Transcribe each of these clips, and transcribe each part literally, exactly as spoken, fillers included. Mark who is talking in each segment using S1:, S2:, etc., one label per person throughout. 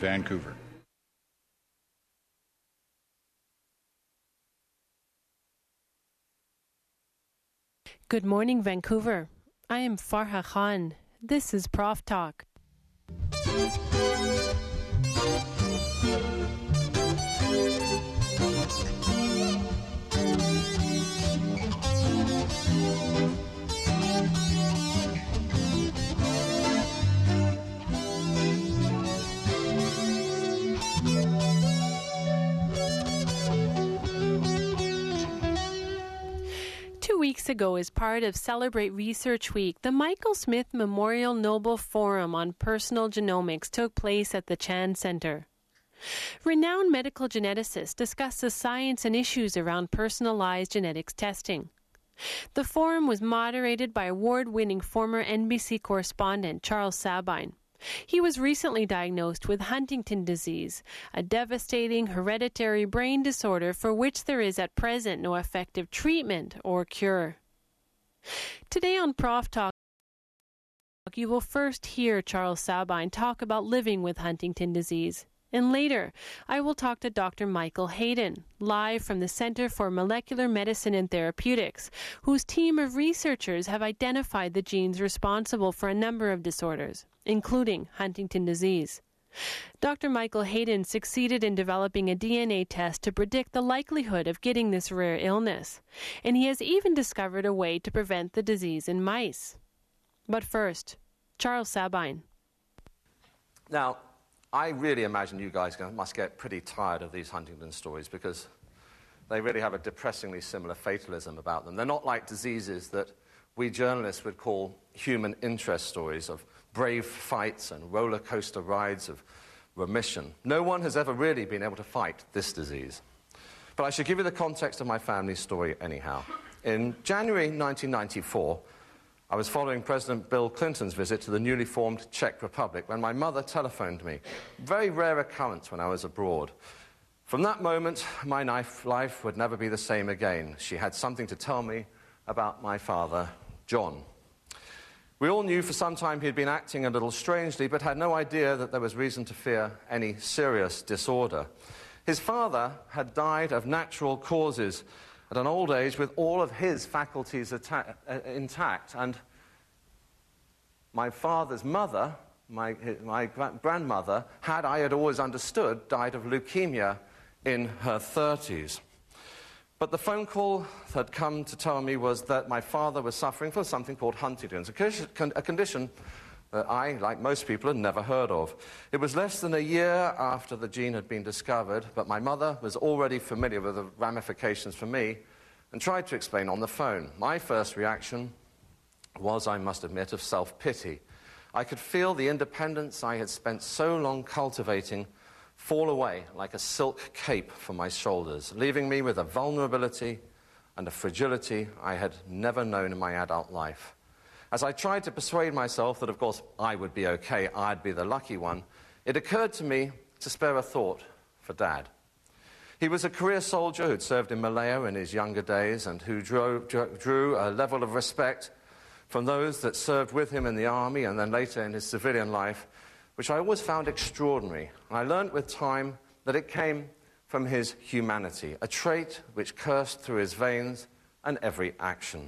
S1: Vancouver.
S2: Good morning, Vancouver. I am Farha Khan. This is Prof Talk. Two weeks ago, as part of Celebrate Research Week, the Michael Smith Memorial Nobel Forum on Personal Genomics took place at the Chan Centre. Renowned medical geneticists discussed the science and issues around personalized genetics testing. The forum was moderated by award-winning former N B C correspondent Charles Sabine. He was recently diagnosed with Huntington disease, a devastating hereditary brain disorder for which there is at present no effective treatment or cure. Today on Prof Talk, you will first hear Charles Sabine talk about living with Huntington disease. And later, I will talk to Doctor Michael Hayden, live from the Center for Molecular Medicine and Therapeutics, whose team of researchers have identified the genes responsible for a number of disorders, including Huntington disease. Doctor Michael Hayden succeeded in developing a D N A test to predict the likelihood of getting this rare illness, and he has even discovered a way to prevent the disease in mice. But first, Charles Sabine.
S3: Now, I really imagine you guys must get pretty tired of these Huntington stories because they really have a depressingly similar fatalism about them. They're not like diseases that we journalists would call human interest stories of brave fights and roller coaster rides of remission. No one has ever really been able to fight this disease. But I should give you the context of my family's story anyhow. In January nineteen ninety-four, I was following President Bill Clinton's visit to the newly formed Czech Republic when my mother telephoned me. Very rare occurrence when I was abroad. From that moment, my life would never be the same again. She had something to tell me about my father, John. We all knew for some time he had been acting a little strangely, but had no idea that there was reason to fear any serious disorder. His father had died of natural causes at an old age with all of his faculties atta- uh, intact. And my father's mother, my, my grandmother, had, I had always understood, died of leukemia in her thirties. But the phone call that had come to tell me was that my father was suffering from something called Huntington's, a condition, a condition that I, like most people, had never heard of. It was less than a year after the gene had been discovered, but my mother was already familiar with the ramifications for me and tried to explain on the phone. My first reaction was, I must admit, of self-pity. I could feel the independence I had spent so long cultivating fall away like a silk cape from my shoulders, leaving me with a vulnerability and a fragility I had never known in my adult life. As I tried to persuade myself that, of course, I would be okay, I'd be the lucky one, it occurred to me to spare a thought for Dad. He was a career soldier who'd served in Malaya in his younger days and who drew, drew a level of respect from those that served with him in the army and then later in his civilian life, which I always found extraordinary. And I learned with time that it came from his humanity, a trait which coursed through his veins and every action.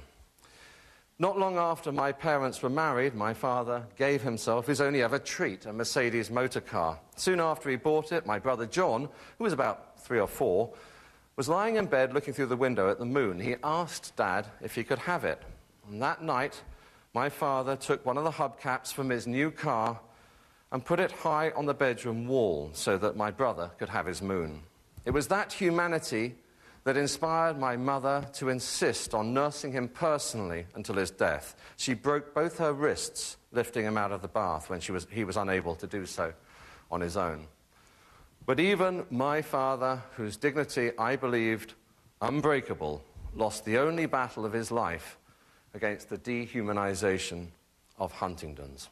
S3: Not long after my parents were married, my father gave himself his only ever treat, a Mercedes motor car. Soon after he bought it, my brother John, who was about three or four, was lying in bed looking through the window at the moon. He asked Dad if he could have it. And that night, my father took one of the hubcaps from his new car and put it high on the bedroom wall so that my brother could have his moon. It was that humanity that inspired my mother to insist on nursing him personally until his death. She broke both her wrists lifting him out of the bath when she was, he was unable to do so on his own. But even my father, whose dignity I believed unbreakable, lost the only battle of his life against the dehumanization of Huntington's.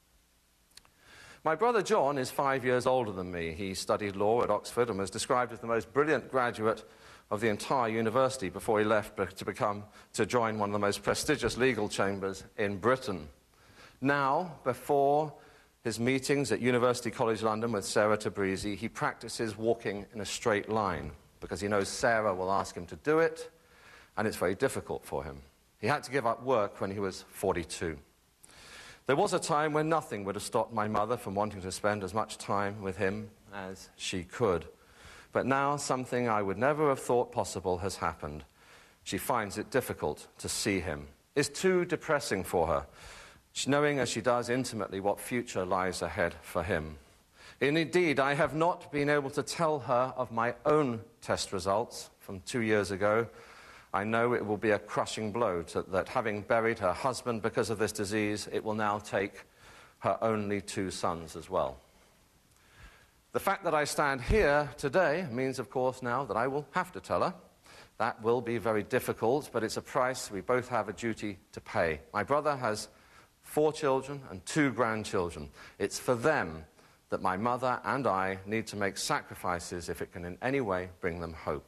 S3: My brother John is five years older than me. He studied law at Oxford and was described as the most brilliant graduate of the entire university before he left to become, to join one of the most prestigious legal chambers in Britain. Now, before his meetings at University College London with Sarah Tabrizi, he practices walking in a straight line because he knows Sarah will ask him to do it, and it's very difficult for him. He had to give up work when he was forty-two. There was a time when nothing would have stopped my mother from wanting to spend as much time with him as she could. But now something I would never have thought possible has happened. She finds it difficult to see him. It's too depressing for her, knowing as she does intimately what future lies ahead for him. And indeed, I have not been able to tell her of my own test results from two years ago. I know it will be a crushing blow to, that having buried her husband because of this disease, it will now take her only two sons as well. The fact that I stand here today means, of course, now that I will have to tell her. That will be very difficult, but it's a price we both have a duty to pay. My brother has four children and two grandchildren. It's for them that my mother and I need to make sacrifices if it can in any way bring them hope.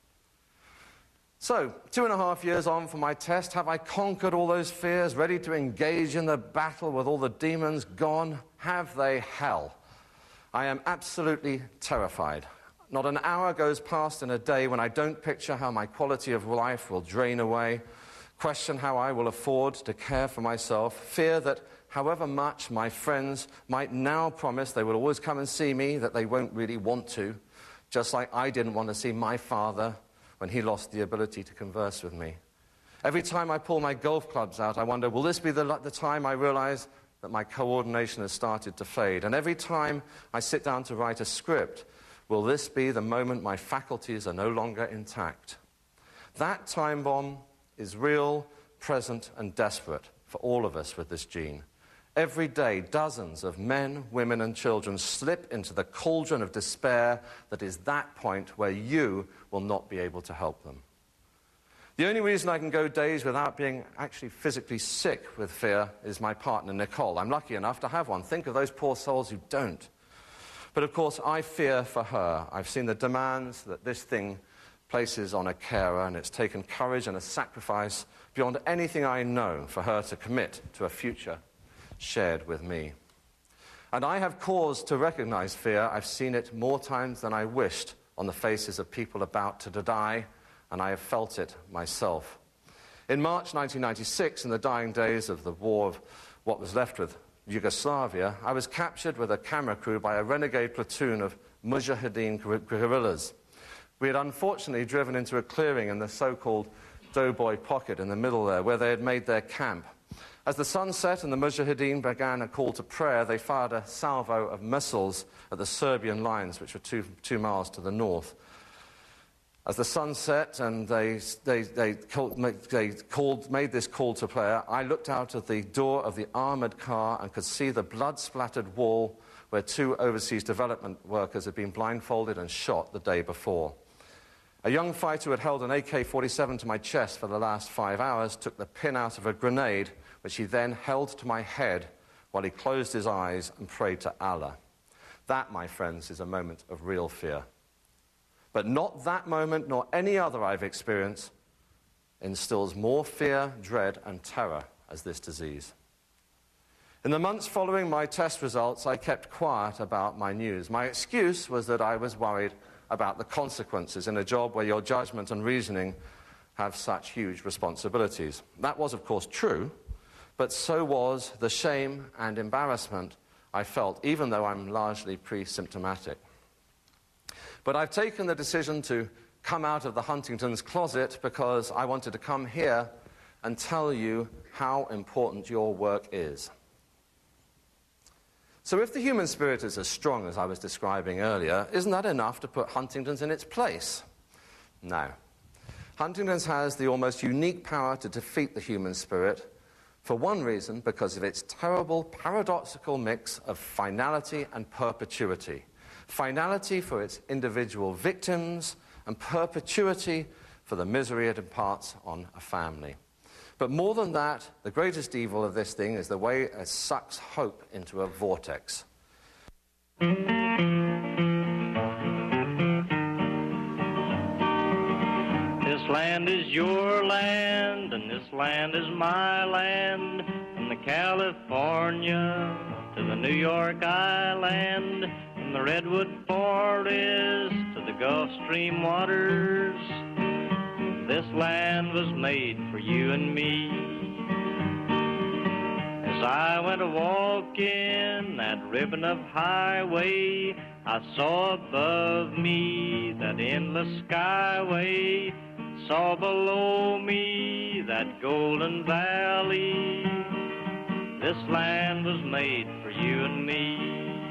S3: So, two and a half years on from my test, have I conquered all those fears, ready to engage in the battle with all the demons gone? Have they? Hell. I am absolutely terrified. Not an hour goes past in a day when I don't picture how my quality of life will drain away, question how I will afford to care for myself, fear that however much my friends might now promise they will always come and see me, that they won't really want to, just like I didn't want to see my father when he lost the ability to converse with me. Every time I pull my golf clubs out, I wonder, will this be the, the time I realize that my coordination has started to fade? And every time I sit down to write a script, will this be the moment my faculties are no longer intact? That time bomb is real, present, and desperate for all of us with this gene. Every day, dozens of men, women, and children slip into the cauldron of despair that is that point where you will not be able to help them. The only reason I can go days without being actually physically sick with fear is my partner, Nicole. I'm lucky enough to have one. Think of those poor souls who don't. But of course, I fear for her. I've seen the demands that this thing places on a carer, and it's taken courage and a sacrifice beyond anything I know for her to commit to a future shared with me. And I have cause to recognize fear. I've seen it more times than I wished on the faces of people about to die, and I have felt it myself. In March nineteen ninety-six, in the dying days of the war of what was left with Yugoslavia, I was captured with a camera crew by a renegade platoon of Mujahideen guerrillas. We had unfortunately driven into a clearing in the so-called Doughboy Pocket in the middle there, where they had made their camp. As the sun set and the Mujahideen began a call to prayer, they fired a salvo of missiles at the Serbian lines, which were two, two miles to the north. As the sun set and they, they, they, called, they called, made this call to prayer, I looked out of the door of the armoured car and could see the blood-splattered wall where two overseas development workers had been blindfolded and shot the day before. A young fighter who had held an A K forty-seven to my chest for the last five hours took the pin out of a grenade, which he then held to my head while he closed his eyes and prayed to Allah. That, my friends, is a moment of real fear. But not that moment, nor any other I've experienced, instills more fear, dread, and terror as this disease. In the months following my test results, I kept quiet about my news. My excuse was that I was worried about the consequences in a job where your judgment and reasoning have such huge responsibilities. That was, of course, true, but so was the shame and embarrassment I felt, even though I'm largely pre-symptomatic. But I've taken the decision to come out of the Huntington's closet because I wanted to come here and tell you how important your work is. So if the human spirit is as strong as I was describing earlier, isn't that enough to put Huntington's in its place? No. Huntington's has the almost unique power to defeat the human spirit, for one reason, because of its terrible, paradoxical mix of finality and perpetuity. Finality for its individual victims, and perpetuity for the misery it imparts on a family. But more than that, the greatest evil of this thing is the way it sucks hope into a vortex. This land is your land, and this land is my land, from the California to the
S1: the New York Island, from the Redwood Forest to the Gulf Stream waters. This land was made for you and me. As I went a walking that ribbon of highway, I saw above me that endless skyway, saw below me that golden valley. This land was made for you and me.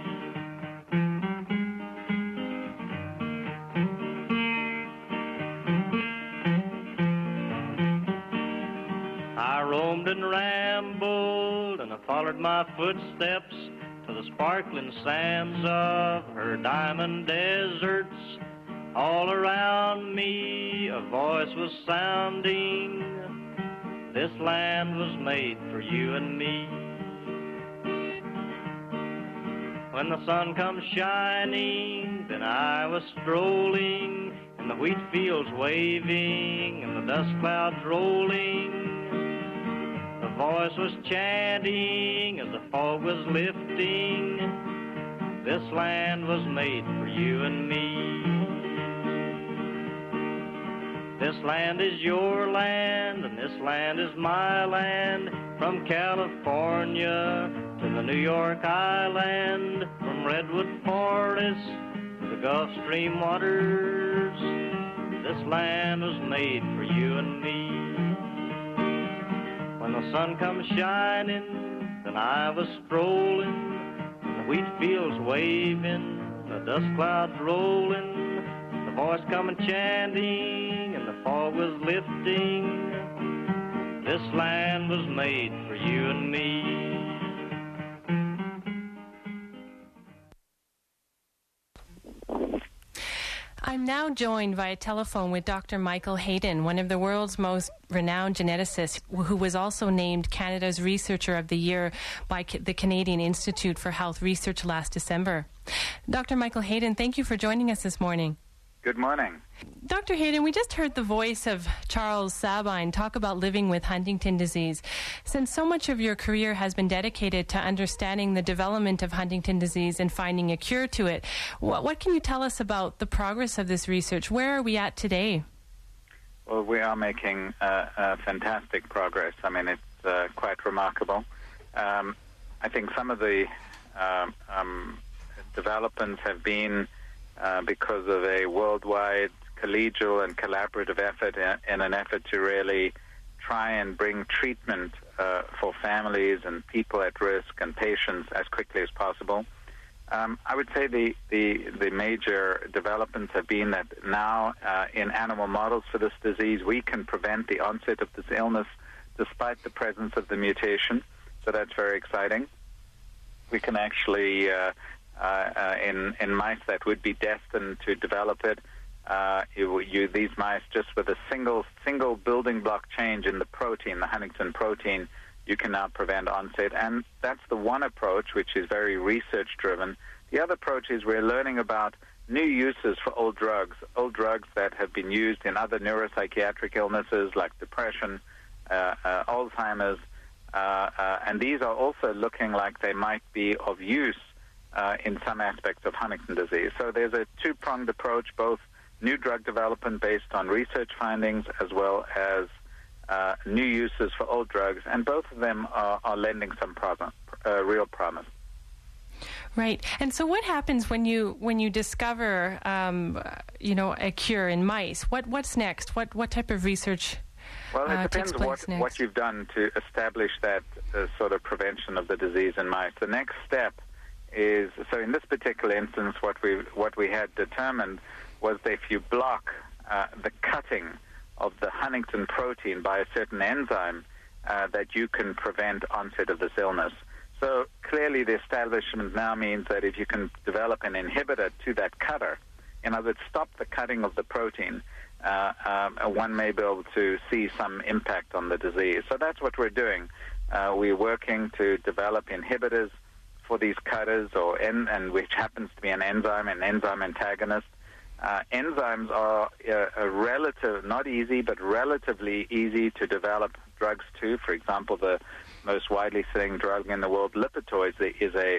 S1: I roamed and rambled, and I followed my footsteps to the sparkling sands of her diamond deserts. All around me a voice was sounding, this land was made for you and me. When the sun comes shining, then I was strolling, and the wheat fields waving, and the dust clouds rolling. The voice was chanting as the fog was lifting, this land was made for you and me. This land is your land, and this land is my land, from California to the New York Island, from Redwood Forest to the Gulf Stream waters. This land was made for you and me. When the sun comes shining, then I was strolling, and the wheat fields waving, the dust clouds rolling, the voice coming chanting, and the fog was lifting. This land was made for you and me.
S2: I'm now joined via telephone with Doctor Michael Hayden, one of the world's most renowned geneticists, who was also named Canada's Researcher of the Year by the Canadian Institute for Health Research last December. Doctor Michael Hayden, thank you for joining us this morning.
S4: Good morning.
S2: Doctor Hayden, we just heard the voice of Charles Sabine talk about living with Huntington disease. Since so much of your career has been dedicated to understanding the development of Huntington disease and finding a cure to it, what, what can you tell us about the progress of this research? Where are we at today?
S4: Well, we are making uh, uh, fantastic progress. I mean, it's uh, quite remarkable. Um, I think some of the uh, um, developments have been Uh, because of a worldwide collegial and collaborative effort in, in an effort to really try and bring treatment uh, for families and people at risk and patients as quickly as possible. Um, I would say the, the, the major developments have been that now uh, in animal models for this disease, we can prevent the onset of this illness despite the presence of the mutation. So that's very exciting. We can actually... Uh, Uh, uh, in, in mice that would be destined to develop it, uh, you, you, these mice, just with a single single building block change in the protein, the Huntington protein, you can now prevent onset. And that's the one approach, which is very research-driven. The other approach is we're learning about new uses for old drugs, old drugs that have been used in other neuropsychiatric illnesses like depression, uh, uh, Alzheimer's, uh, uh, and these are also looking like they might be of use Uh, in some aspects of Huntington disease. So there's a two-pronged approach, both new drug development based on research findings as well as uh, new uses for old drugs, and both of them are, are lending some promise, uh, real promise.
S2: Right. And so what happens when you when you discover, um, you know, a cure in mice? What What's next? What, what type of research
S4: Well, it
S2: uh,
S4: depends
S2: takes place
S4: what,
S2: next?
S4: what you've done to establish that uh, sort of prevention of the disease in mice. The next step is, so in this particular instance, what we what we had determined was that if you block uh, the cutting of the Huntington protein by a certain enzyme, uh, that you can prevent onset of this illness. So clearly the establishment now means that if you can develop an inhibitor to that cutter, in other words, stop the cutting of the protein, uh, um, one may be able to see some impact on the disease. So that's what we're doing. Uh, we're working to develop inhibitors for these cutters, or en, and which happens to be an enzyme, an enzyme antagonist. Uh, enzymes are uh, a relative, not easy, but relatively easy to develop drugs to. For example, the most widely selling drug in the world, Lipitor, is a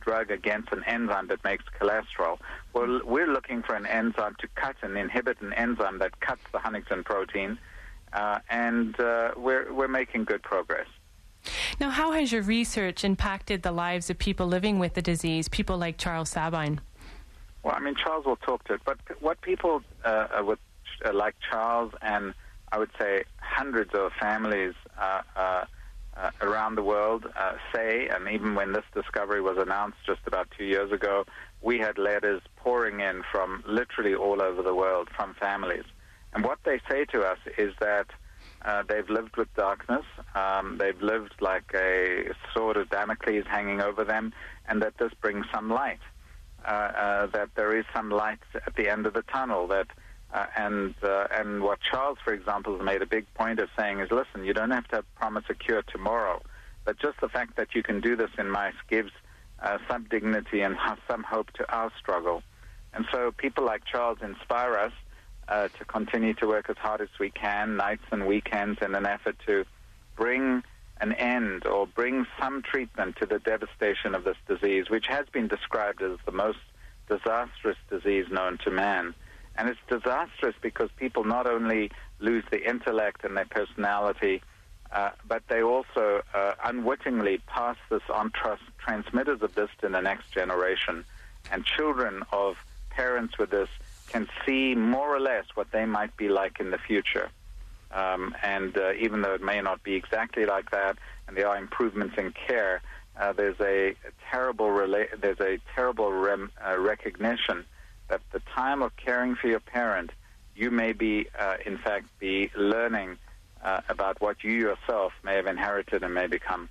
S4: drug against an enzyme that makes cholesterol. Well, we're looking for an enzyme to cut and inhibit an enzyme that cuts the Huntington protein, uh, and uh, we're we're making good progress.
S2: Now, how has your research impacted the lives of people living with the disease, people like Charles Sabine?
S4: Well, I mean, Charles will talk to it, but what people uh, with, uh, like Charles and I would say hundreds of families uh, uh, uh, around the world uh, say, and even when this discovery was announced just about two years ago, we had letters pouring in from literally all over the world from families. And what they say to us is that uh, they've lived with darkness, um, they've lived like a sword of Damocles hanging over them, and that this brings some light. Uh, uh, that there is some light at the end of the tunnel. That uh, and uh, and what Charles, for example, has made a big point of saying is, listen, you don't have to promise a cure tomorrow, but just the fact that you can do this in mice gives uh, some dignity and some hope to our struggle. And so people like Charles inspire us uh, to continue to work as hard as we can, nights and weekends, in an effort to bring an end or bring some treatment to the devastation of this disease, which has been described as the most disastrous disease known to man. And it's disastrous because people not only lose the intellect and their personality, uh, but they also uh, unwittingly pass this on, trans- transmitters of this to the next generation. And children of parents with this can see more or less what they might be like in the future. Um, and uh, even though it may not be exactly like that, and there are improvements in care, uh, there's a, a terrible rela- there's a terrible rem- uh, recognition that the time of caring for your parent, you may be, uh, in fact, be learning uh, about what you yourself may have inherited and may become.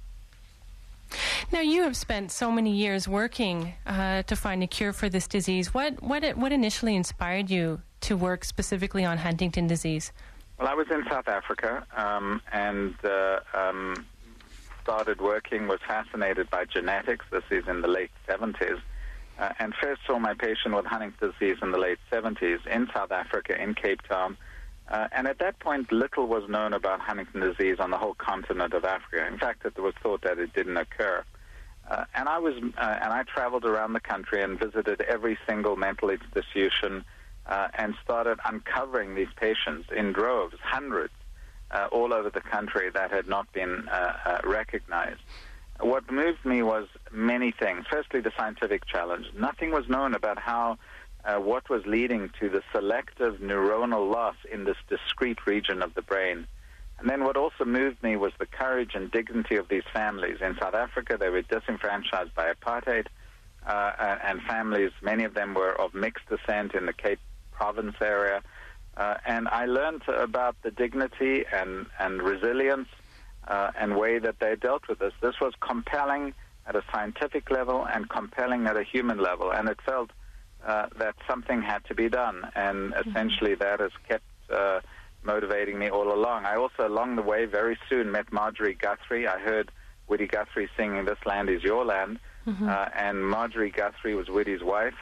S2: Now, you have spent so many years working uh, to find a cure for this disease. What what what initially inspired you to work specifically on Huntington disease?
S4: Well, I was in South Africa um, and uh, um, started working, was fascinated by genetics. This is in the late seventies. Uh, and first saw my patient with Huntington's disease in the late seventies in South Africa, in Cape Town. Uh, and at that point, little was known about Huntington's disease on the whole continent of Africa. In fact, it was thought that it didn't occur. Uh, and I was, uh, and I traveled around the country and visited every single mental institution uh, and started uncovering these patients in droves, hundreds, uh, all over the country that had not been uh, uh, recognized. What moved me was many things. Firstly, the scientific challenge. Nothing was known about how, uh, what was leading to the selective neuronal loss in this discrete region of the brain. And then what also moved me was the courage and dignity of these families. In South Africa, they were disenfranchised by apartheid, uh, and families, many of them were of mixed descent in the Cape Province area. Uh, and I learned about the dignity and, and resilience Uh, and way that they dealt with this. This was compelling at a scientific level and compelling at a human level, and it felt uh, that something had to be done, and mm-hmm. essentially that has kept uh, motivating me all along. I also, along the way, very soon met Marjorie Guthrie. I heard Woody Guthrie singing "This Land Is Your Land," mm-hmm. uh, and Marjorie Guthrie was Woody's wife.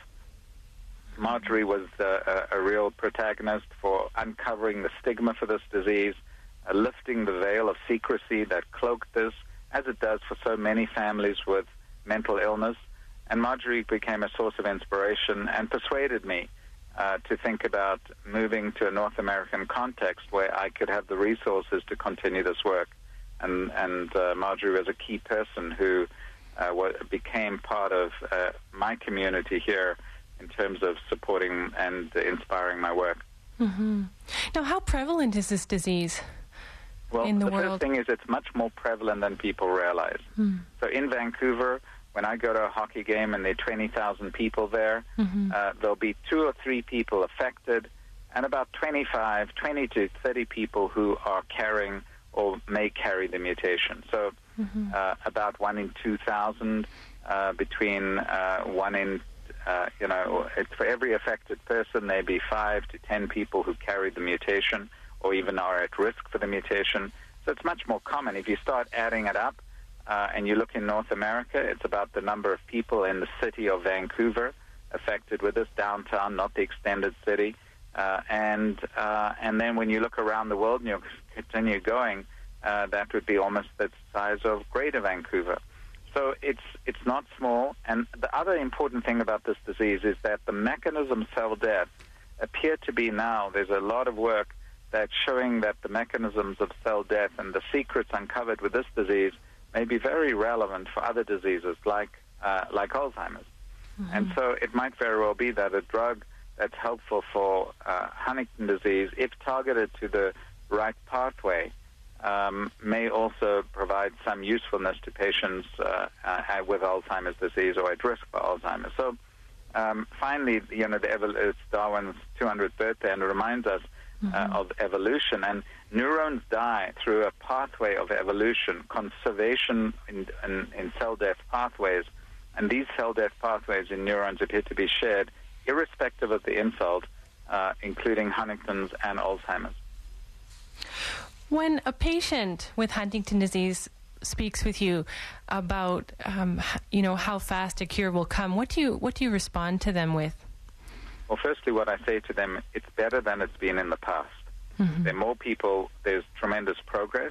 S4: Marjorie was uh, a, a real protagonist for uncovering the stigma for this disease, Uh, lifting the veil of secrecy that cloaked this, as it does for so many families with mental illness. And Marjorie became a source of inspiration and persuaded me uh, to think about moving to a North American context where I could have the resources to continue this work. And, and uh, Marjorie was a key person who uh, w- became part of uh, my community here in terms of supporting and inspiring my work.
S2: Mm-hmm. Now, how prevalent is this disease?
S4: Well,
S2: in the,
S4: the
S2: world.
S4: first thing is it's much more prevalent than people realize. Hmm. So in Vancouver, when I go to a hockey game and there are twenty thousand people there, mm-hmm. uh, there'll be two or three people affected and about twenty-five, twenty to thirty people who are carrying or may carry the mutation. So mm-hmm. uh, about one in two thousand, uh, between uh, one in, uh, you know, it's for every affected person, there be five to ten people who carry the mutation, or even are at risk for the mutation. So it's much more common. If you start adding it up uh, and you look in North America, it's about the number of people in the city of Vancouver affected with this, downtown, not the extended city. Uh, and uh, and then when you look around the world and you continue going, uh, that would be almost the size of Greater Vancouver. So it's it's not small. And the other important thing about this disease is that the mechanism of cell death appear to be now, there's a lot of work that's showing that the mechanisms of cell death and the secrets uncovered with this disease may be very relevant for other diseases like uh, like Alzheimer's. Mm-hmm. And so it might very well be that a drug that's helpful for uh, Huntington disease, if targeted to the right pathway, um, may also provide some usefulness to patients uh, uh, with Alzheimer's disease or at risk for Alzheimer's. So um, finally, you know, the evol- it's Darwin's two hundredth birthday, and it reminds us mm-hmm. uh, of evolution. And neurons die through a pathway of evolution, conservation in, in, in cell death pathways. And these cell death pathways in neurons appear to be shared irrespective of the insult, uh, including Huntington's and Alzheimer's.
S2: When a patient with Huntington disease speaks with you about, um, you know, how fast a cure will come, what do you what do you respond to them with?
S4: Well, firstly, what I say to them, it's better than it's been in the past. Mm-hmm. There are more people. There's tremendous progress.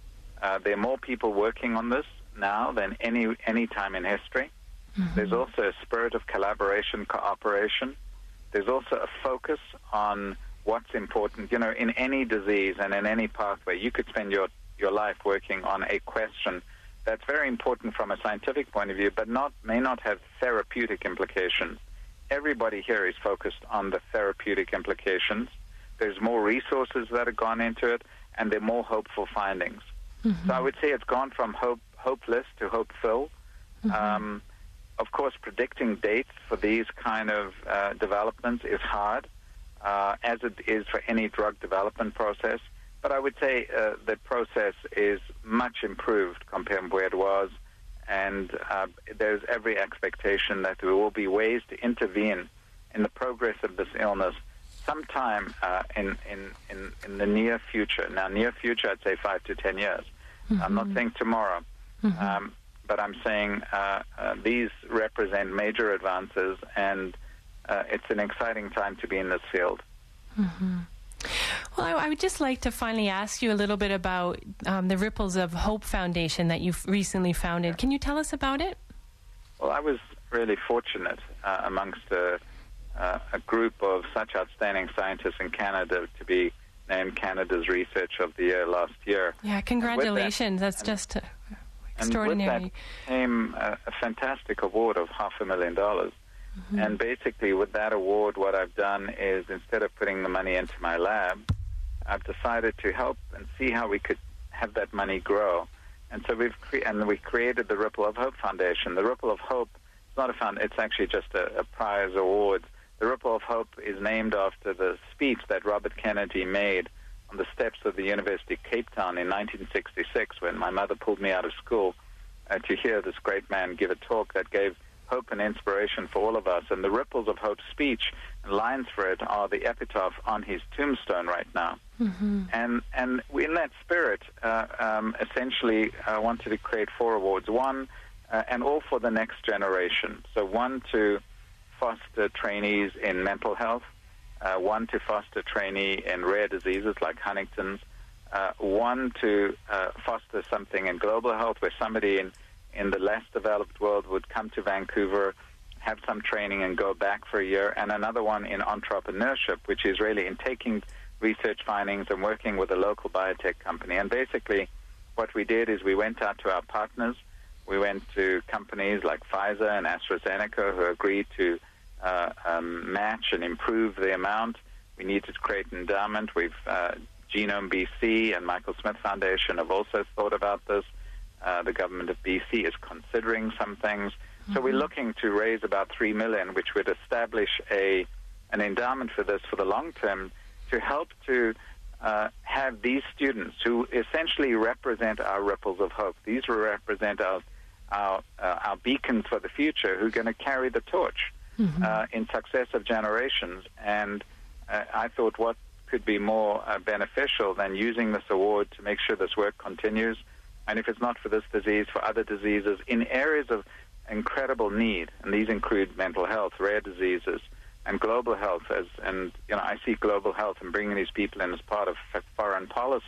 S4: Uh, there are more people working on this now than any any time in history. Mm-hmm. There's also a spirit of collaboration, cooperation. There's also a focus on what's important. You know, in any disease and in any pathway, you could spend your, your life working on a question that's very important from a scientific point of view, but not may not have therapeutic implications. Everybody here is focused on the therapeutic implications. There's more resources that have gone into it, and there are more hopeful findings. Mm-hmm. So I would say it's gone from hope, hopeless to hopeful. Mm-hmm. Um, Of course, predicting dates for these kind of uh, developments is hard, uh, as it is for any drug development process. But I would say uh, the process is much improved compared to where it was, and uh, there's every expectation that there will be ways to intervene in the progress of this illness sometime uh, in, in, in, in the near future. Now, near future, I'd say five to ten years. Mm-hmm. I'm not saying tomorrow. Mm-hmm. Um, But I'm saying uh, uh, these represent major advances, and uh, it's an exciting time to be in this field.
S2: Mm-hmm. Well, I, I would just like to finally ask you a little bit about um, the Ripples of Hope Foundation that you've recently founded. Can you tell us about it?
S4: Well, I was really fortunate uh, amongst a, uh, a group of such outstanding scientists in Canada to be named Canada's Research of the Year last year.
S2: Yeah, congratulations. That, That's just... Uh, Extraordinary.
S4: And with that came a, a fantastic award of half a million dollars. Mm-hmm. And basically with that award, what I've done is instead of putting the money into my lab, I've decided to help and see how we could have that money grow. And so we've cre- and we created the Ripple of Hope Foundation. The Ripple of Hope, it's not a fund, it's actually just a, a prize award. The Ripple of Hope is named after the speech that Robert Kennedy made on the steps of the University of Cape Town in nineteen sixty-six, when my mother pulled me out of school uh, to hear this great man give a talk that gave hope and inspiration for all of us. And the Ripples of Hope speech and lines for it are the epitaph on his tombstone right now. Mm-hmm. And and in that spirit, uh, um, essentially, I wanted to create four awards. One, uh, and all for the next generation. So one to foster trainees in mental health, Uh, one to foster trainee in rare diseases like Huntington's, uh, one to uh, foster something in global health where somebody in, in the less developed world would come to Vancouver, have some training and go back for a year, and another one in entrepreneurship, which is really in taking research findings and working with a local biotech company. And basically what we did is we went out to our partners. We went to companies like Pfizer and AstraZeneca who agreed to Uh, um, match and improve the amount. We needed to create an endowment. We've uh, Genome B C and Michael Smith Foundation have also thought about this. Uh, the government of B C is considering some things. Mm-hmm. So we're looking to raise about three million dollars, which would establish a an endowment for this for the long term to help to uh, have these students who essentially represent our ripples of hope. These will represent our our, uh, our beacons for the future who are going to carry the torch. Mm-hmm. Uh, in successive generations. And uh, I thought what could be more uh, beneficial than using this award to make sure this work continues, and if it's not for this disease, for other diseases in areas of incredible need, and these include mental health, rare diseases, and global health. As and you know, I see global health and bringing these people in as part of foreign policy.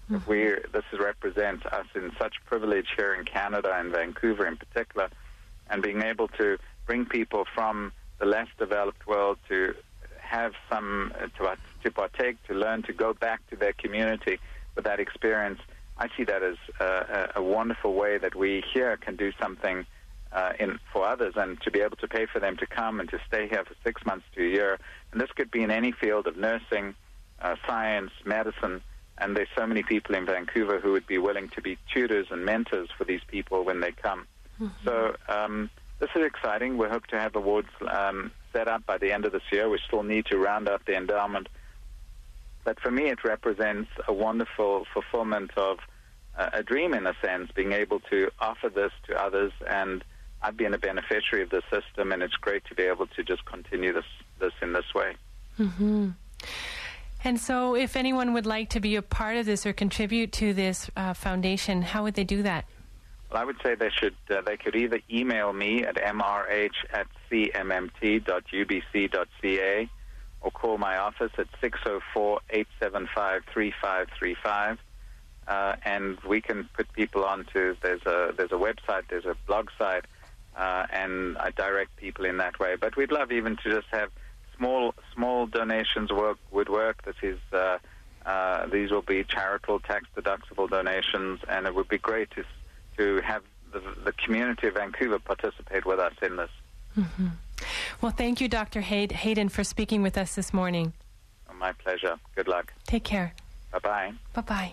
S4: Mm-hmm. We this represents us in such privilege here in Canada and Vancouver in particular, and being able to bring people from the less developed world to have some uh, to, to partake, to learn, to go back to their community with that experience. I see that as uh, a, a wonderful way that we here can do something uh, in for others, and to be able to pay for them to come and to stay here for six months to a year. And this could be in any field of nursing, uh, science, medicine. And there's so many people in Vancouver who would be willing to be tutors and mentors for these people when they come. Mm-hmm. So um, this is exciting. We hope to have awards um, set up by the end of this year. We still need to round up the endowment. But for me, it represents a wonderful fulfillment of uh, a dream, in a sense, being able to offer this to others. And I've been a beneficiary of the system, and it's great to be able to just continue this, this in this way.
S2: Mm-hmm. And so if anyone would like to be a part of this or contribute to this uh, foundation, how would they do that?
S4: Well, I would say they should. Uh, they could either email me at m r h at c m m t dot u b c dot c a or call my office at six oh four, eight seven five, three five three five. Uh, and we can put people onto, there's a, there's a website, there's a blog site, uh, and I direct people in that way. But we'd love even to just have Small small donations work would work. This is uh, uh, these will be charitable, tax-deductible donations, and it would be great to to have the, the community of Vancouver participate with us in this.
S2: Mm-hmm. Well, thank you, Doctor Hayden, for speaking with us this morning.
S4: Oh, my pleasure. Good luck.
S2: Take care.
S4: Bye-bye.
S2: Bye-bye.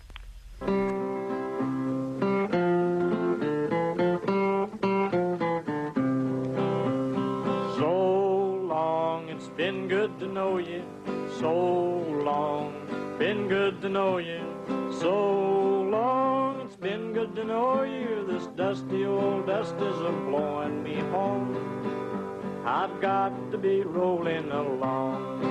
S1: Been good to know you so long. Been good to know you so long. It's been good to know you. This dusty old dust is a blowing me home. I've got to be rolling along.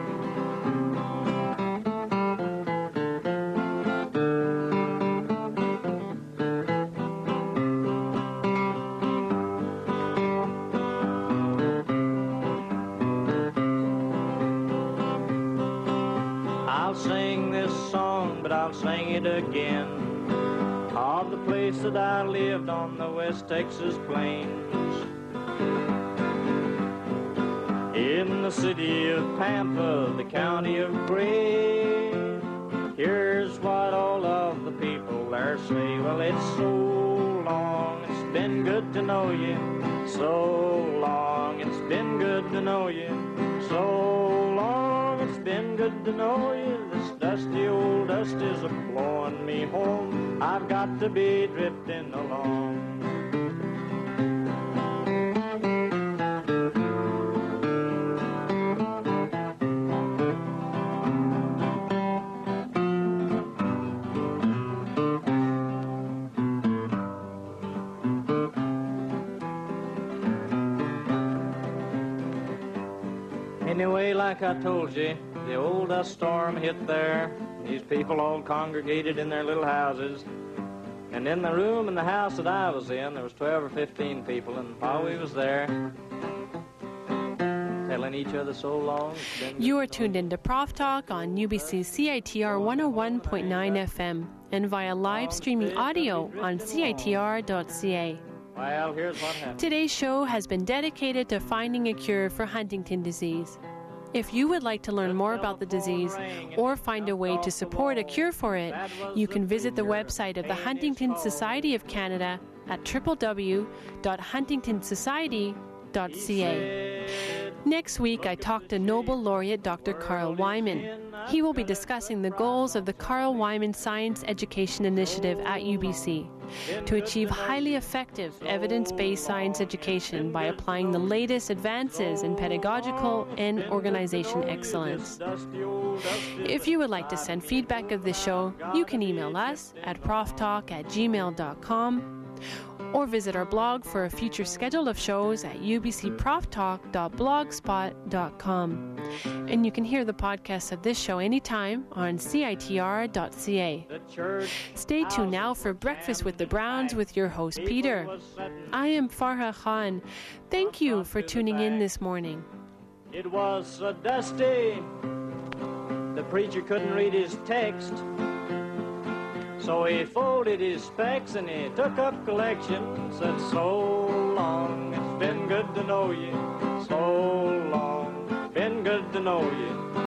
S1: Sing it again of the place that I lived on the West Texas plains, in the city of Pampa, the county of Gray. Here's what all of the people there say: well, it's so long, it's been good to know you, so long, it's been good to know you, so long, it's been good to know you. This dusty old dust is a-blowing me home. I've got to be drifting along. Anyway, like I told you, the old dust storm hit there. These people all congregated in their little houses. And in the room in the house that I was in, there was twelve or fifteen people. And while we was there, telling each other so long.
S2: You are tuned into Prof Talk on U B C C I T R one oh one point nine F M and via live streaming audio on C I T R dot C A.
S1: Well, here's what happened.
S2: Today's show has been dedicated to finding a cure for Huntington disease. If you would like to learn more about the disease or find a way to support a cure for it, you can visit the website of the Huntington Society of Canada at w w w dot huntington society dot c a. Next week, I talked to Nobel laureate Doctor Carl Wyman. He will be discussing the goals of the Carl Wyman Science Education Initiative at U B C to achieve highly effective evidence-based science education by applying the latest advances in pedagogical and organization excellence. If you would like to send feedback of this show, you can email us at proftalk at gmail dot com or visit our blog for a future schedule of shows at u b c prof talk dot blogspot dot com. And you can hear the podcast of this show anytime on C I T R dot C A. Stay tuned now for Breakfast with the Browns with your host, Peter. I am Farha Khan. Thank you for tuning in this morning.
S1: It was so dusty, the preacher couldn't read his text.
S5: So he folded his specs and he took up collection. Said, so long, it's been good to know you. So long, been good to know you.